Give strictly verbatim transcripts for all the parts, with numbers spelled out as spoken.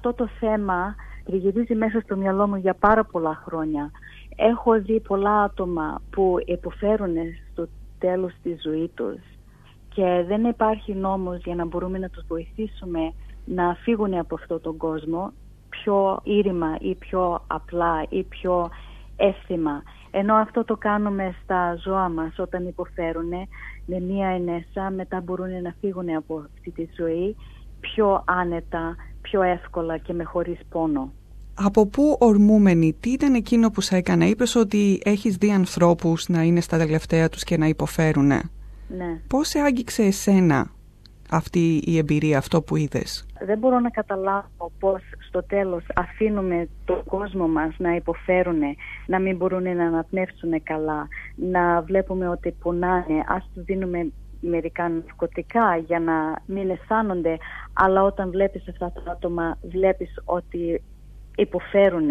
αυτό το θέμα τριγυρίζει μέσα στο μυαλό μου για πάρα πολλά χρόνια. Έχω δει πολλά άτομα που υποφέρουν στο τέλος της ζωής τους και δεν υπάρχει νόμος για να μπορούμε να τους βοηθήσουμε να φύγουν από αυτόν τον κόσμο πιο ήρεμα ή πιο απλά ή πιο εύθυμα. Ενώ αυτό το κάνουμε στα ζώα μας όταν υποφέρουν με μία ενέσα, μετά μπορούν να φύγουν από αυτή τη ζωή πιο άνετα, πιο εύκολα και με χωρίς πόνο. Από πού ορμούμενη, τι ήταν εκείνο που σε έκανε? Είπες ότι έχεις δει ανθρώπους να είναι στα τελευταία τους και να υποφέρουνε. Ναι. Πώς σε άγγιξε εσένα αυτή η εμπειρία, αυτό που είδες? Δεν μπορώ να καταλάβω πώς στο τέλος αφήνουμε τον κόσμο μας να υποφέρουν, να μην μπορούν να αναπνεύσουν καλά, να βλέπουμε ότι πονάνε, ας τους δίνουμε μερικά ναρκωτικά για να μην αισθάνονται, αλλά όταν βλέπεις αυτά τα άτομα βλέπεις ότι υποφέρουν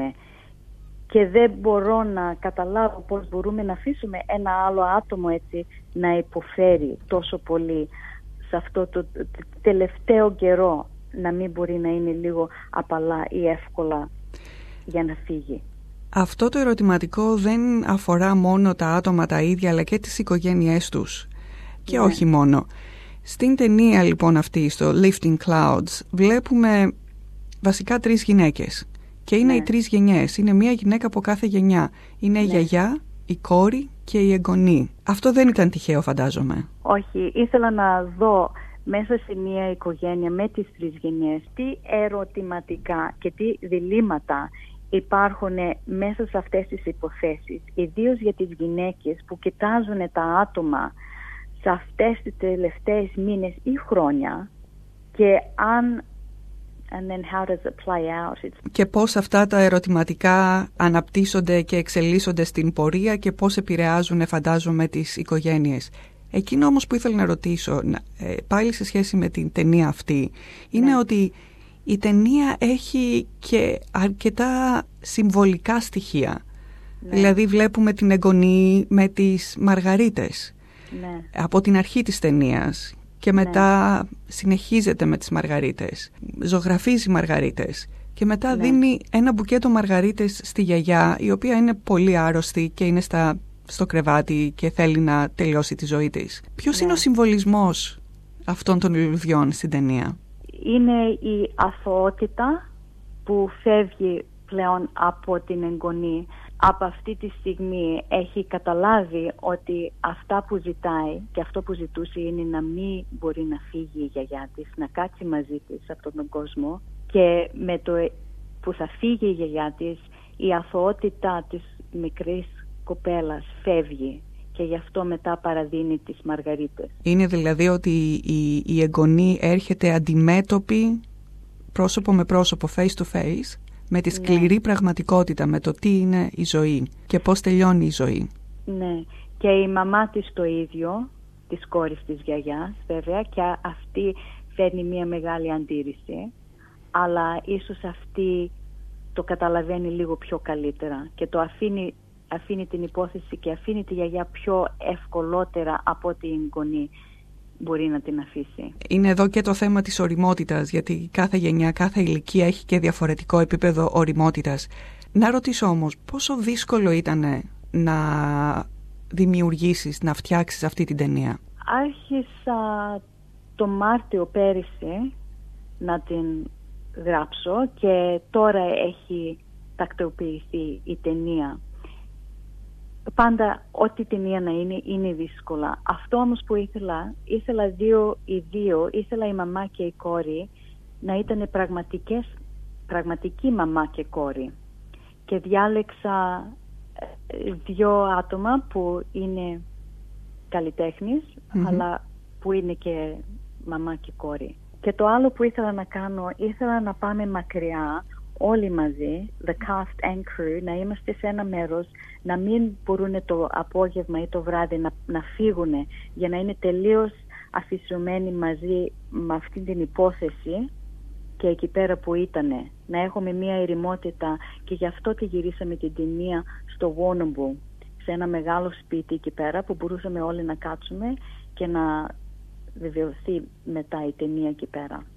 και δεν μπορώ να καταλάβω πώς μπορούμε να αφήσουμε ένα άλλο άτομο έτσι να υποφέρει τόσο πολύ σε αυτό το τελευταίο καιρό, να μην μπορεί να είναι λίγο απαλά ή εύκολα για να φύγει. Αυτό το ερωτηματικό δεν αφορά μόνο τα άτομα τα ίδια αλλά και τις οικογένειές τους και ναι. όχι μόνο. Στην ταινία λοιπόν αυτή, στο Lifting Clouds, βλέπουμε βασικά τρεις γυναίκες και είναι ναι. οι τρεις γενιές, είναι μία γυναίκα από κάθε γενιά. Είναι ναι. η γιαγιά, η κόρη και η εγγονή. Αυτό δεν ήταν τυχαίο, φαντάζομαι. Όχι, ήθελα να δω μέσα σε μια οικογένεια με τις τρεις γενιές τι ερωτηματικά και τι διλήμματα υπάρχουν μέσα σε αυτές τις υποθέσεις, ιδίως για τις γυναίκες που κοιτάζουν τα άτομα σε αυτές τις τελευταίες μήνες ή χρόνια και αν and then how does it play out. Και πώς αυτά τα ερωτηματικά αναπτύσσονται και εξελίσσονται στην πορεία και πώς επηρεάζουν, φαντάζομαι, τις οικογένειες. Εκείνο όμως που ήθελα να ρωτήσω, πάλι σε σχέση με την ταινία αυτή, είναι ναι. ότι η ταινία έχει και αρκετά συμβολικά στοιχεία. Ναι. Δηλαδή βλέπουμε την εγγονή με τις Μαργαρίτες ναι. από την αρχή της ταινίας. Και μετά ναι. συνεχίζεται με τις Μαργαρίτες, ζωγραφίζει Μαργαρίτες και μετά ναι. δίνει ένα μπουκέτο Μαργαρίτες στη γιαγιά, η οποία είναι πολύ άρρωστη και είναι στα, στο κρεβάτι και θέλει να τελειώσει τη ζωή της. Ποιος ναι. είναι ο συμβολισμός αυτών των λουλουδιών στην ταινία? Είναι η αθωότητα που φεύγει πλέον από την εγγονή. Από αυτή τη στιγμή έχει καταλάβει ότι αυτά που ζητάει και αυτό που ζητούσε είναι να μην μπορεί να φύγει η γιαγιά της, να κάτσει μαζί της σε αυτόν τον κόσμο, και με το που θα φύγει η γιαγιά της η αθωότητα της μικρής κοπέλας φεύγει και γι' αυτό μετά παραδίνει τις Μαργαρίτες. Είναι δηλαδή ότι η, η εγγονή έρχεται αντιμέτωπη πρόσωπο με πρόσωπο, face to face, με τη σκληρή ναι. πραγματικότητα, με το τι είναι η ζωή και πώς τελειώνει η ζωή. Ναι, και η μαμά της το ίδιο, της κόρης της γιαγιάς βέβαια, και αυτή φέρνει μια μεγάλη αντίρρηση, αλλά ίσως αυτή το καταλαβαίνει λίγο πιο καλύτερα και το αφήνει, αφήνει την υπόθεση και αφήνει τη γιαγιά πιο ευκολότερα από ότι η εγγονή μπορεί να την αφήσει. Είναι εδώ και το θέμα της ωριμότητας, γιατί κάθε γενιά, κάθε ηλικία έχει και διαφορετικό επίπεδο ωριμότητας. Να ρωτήσω όμως, πόσο δύσκολο ήταν να δημιουργήσεις, να φτιάξεις αυτή την ταινία? Άρχισα το Μάρτιο πέρυσι να την γράψω και τώρα έχει τακτοποιηθεί η ταινία. Πάντα ό,τι ταινία να είναι, είναι δύσκολα. Αυτό όμως που ήθελα, ήθελα δύο οι δύο, ήθελα η μαμά και η κόρη να ήταν πραγματικές, πραγματική μαμά και κόρη. Και διάλεξα δύο άτομα που είναι καλλιτέχνης, mm-hmm. αλλά που είναι και μαμά και κόρη. Και το άλλο που ήθελα να κάνω, ήθελα να πάμε μακριά, όλοι μαζί, the cast and crew, να είμαστε σε ένα μέρος, να μην μπορούν το απόγευμα ή το βράδυ να, να φύγουν, για να είναι τελείως αφησιωμένοι μαζί με αυτή την υπόθεση και εκεί πέρα που ήτανε. Να έχουμε μια ερημότητα, και γι' αυτό τη γυρίσαμε την ταινία στο Warrnambool, σε ένα μεγάλο σπίτι εκεί πέρα που μπορούσαμε όλοι να κάτσουμε και να βεβαιωθεί μετά η ταινία εκεί πέρα.